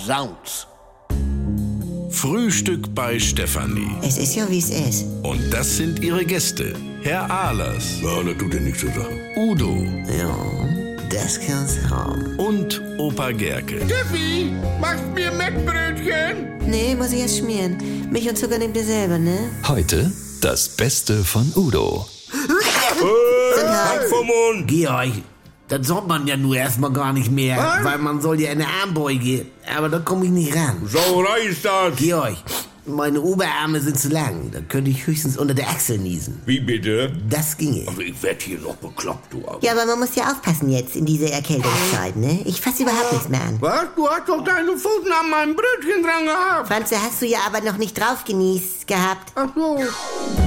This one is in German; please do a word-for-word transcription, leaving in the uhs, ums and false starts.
Sounds. Frühstück bei Stefanie. Es ist ja, wie es ist. Und das sind ihre Gäste. Herr Ahlers. Ja, das tut dir nichts zu sagen. Udo. Ja, das kann's haben. Und Opa Gerke. Steffi, machst mir Mettbrötchen? Nee, muss ich erst schmieren. Milch und Zucker nehmt ihr selber, ne? Heute das Beste von Udo. Halt vom Mund! Georg, das soll man ja nur erstmal gar nicht mehr, Was? weil man soll ja eine Armbeuge, aber da komme ich nicht ran. Sauerei ist das! Georg, meine Oberarme sind zu lang, da könnte ich höchstens unter der Achsel niesen. Wie bitte? Das ginge. Also ich werd hier noch bekloppt, du. Ja, aber man muss ja aufpassen jetzt in dieser Erkältungszeit, ne? Ich fasse überhaupt nichts mehr an. Was? Du hast doch deine Pfoten an meinem Brötchen dran gehabt. Franz, da hast du ja aber noch nicht drauf genießt gehabt. Ach so.